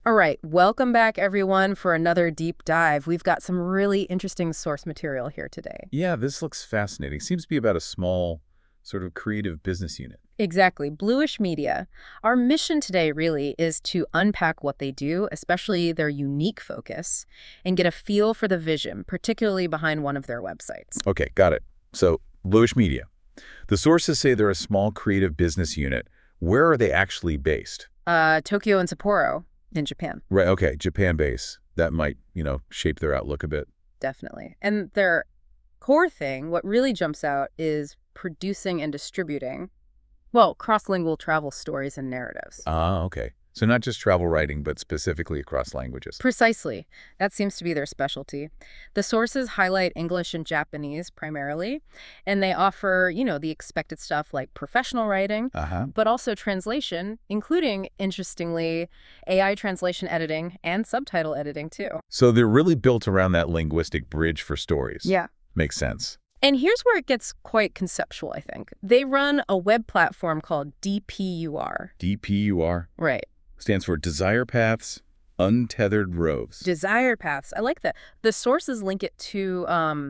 All right, welcome back everyone for another deep dive. We've got some really interesting source material here today. Yeah, this looks fascinating. Seems to be about a small, sort of creative business unit. Exactly, Bluish Media. Our mission today really is to unpack what they do, especially their unique focus, and get a feel for the vision, particularly behind one of their websites. Okay, got it. So, Bluish Media. The sources say they're a small creative business unit. Where are they actually based? Tokyo and Sapporo in Japan, Right, okay, Japan base. That might, shape their outlook a bit. definitely. And their core thing, what really jumps out is producing and distributing, well, cross-lingual travel stories and narratives. Ah, okay. So not just travel writing, but specifically across languages. Precisely. That seems to be their specialty. The sources highlight English and Japanese primarily, and they offer, the expected stuff like professional writing, Uh-huh. but also translation, including, interestingly, AI translation editing and subtitle editing, too. So they're really built around that linguistic bridge for stories. Yeah. Makes sense. And here's where it gets quite conceptual, I think. They run a web platform called DPUR. DPUR Right. stands for Desire Paths, Untethered Roves. Desire paths. I like that. The sources link it to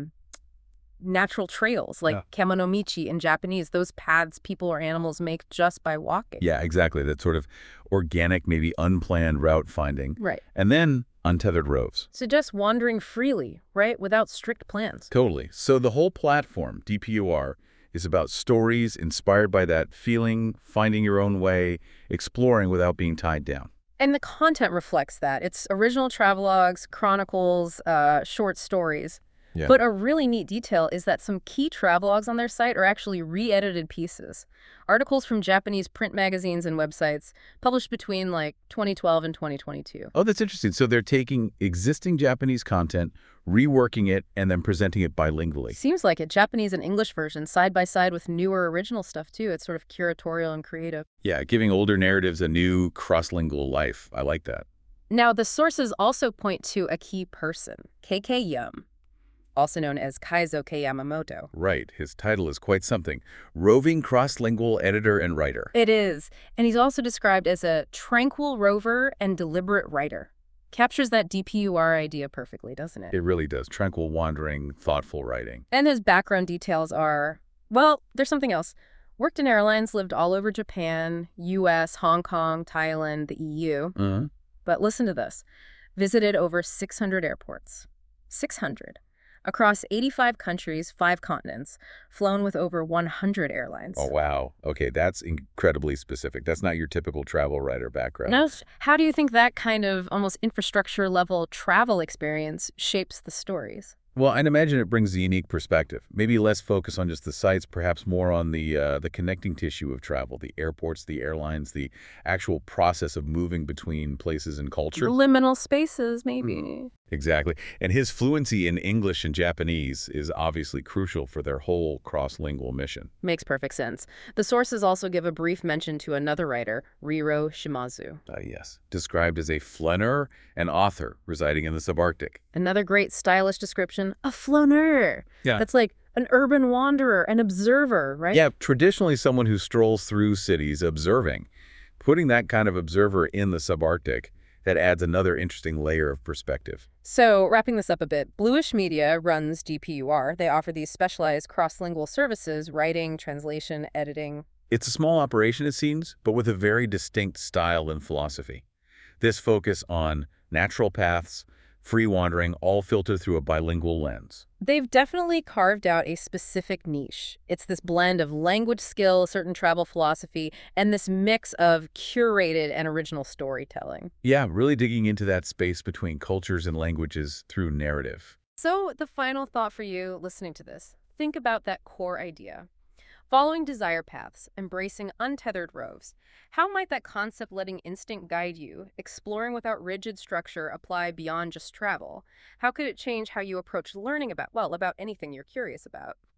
natural trails like Yeah. Kemonomichi in Japanese, those paths people or animals make just by walking. Yeah, exactly. That sort of organic, maybe unplanned route finding. Right. And then untethered roves. So just wandering freely, right, without strict plans. Totally. So the whole platform, DPUR, is about stories inspired by that feeling, finding your own way, exploring without being tied down. And the content reflects that. It's original travelogues, chronicles, short stories. Yeah. But a really neat detail is that some key travelogues on their site are actually re-edited pieces. Articles from Japanese print magazines and websites published between like 2012 and 2022. Oh, that's interesting. So they're taking existing Japanese content, reworking it, and then presenting it bilingually. Seems like it. Japanese and English versions side by side with newer original stuff too. It's sort of curatorial and creative. Yeah, giving older narratives a new cross-lingual life. I like that. Now, the sources also point to a key person, KK Yum, also known as Kaizoke Yamamoto. Right. His title is quite something. Roving cross-lingual editor and writer. It is, and he's also described as a tranquil rover and deliberate writer. Captures that DPUR idea perfectly, doesn't it? It really does. Tranquil wandering, thoughtful writing. And his background details are, well, there's something else. Worked in airlines, lived all over Japan, US, Hong Kong, Thailand, the EU. Uh-huh. But listen to this. Visited over 600 airports. 600. Across 85 countries, 5 continents. Flown with over 100 airlines. Oh, wow. Okay, that's incredibly specific. That's not your typical travel writer background. Now, how do you think that kind of almost infrastructure level travel experience shapes the stories? Well, I'd imagine it brings a unique perspective. Maybe less focus on just the sites, perhaps more on the connecting tissue of travel, the airports, the airlines, the actual process of moving between places and culture. Liminal spaces, maybe. Exactly. And his fluency in English and Japanese is obviously crucial for their whole cross-lingual mission. Makes perfect sense. The sources also give a brief mention to another writer, Riro Shimazu. Yes. Described as a flaneur and author residing in the subarctic. Another great stylish description, a flaneur. Yeah. That's like an urban wanderer, an observer, right? Yeah, traditionally someone who strolls through cities observing. Putting that kind of observer in the subarctic, that adds another interesting layer of perspective. So, wrapping this up a bit, Bluish Media runs DPUR. They offer these specialized cross-lingual services, writing, translation, editing. It's a small operation, it seems, but with a very distinct style and philosophy. This focus on natural paths, free wandering, all filtered through a bilingual lens. They've definitely carved out a specific niche. It's this blend of language skill, a certain travel philosophy, and this mix of curated and original storytelling. Yeah, really digging into that space between cultures and languages through narrative. So, the final thought for you listening to this, think about that core idea. Following desire paths, embracing untethered roves, how might that concept letting instinct guide you, exploring without rigid structure, apply beyond just travel? How could it change how you approach learning about, well, about anything you're curious about?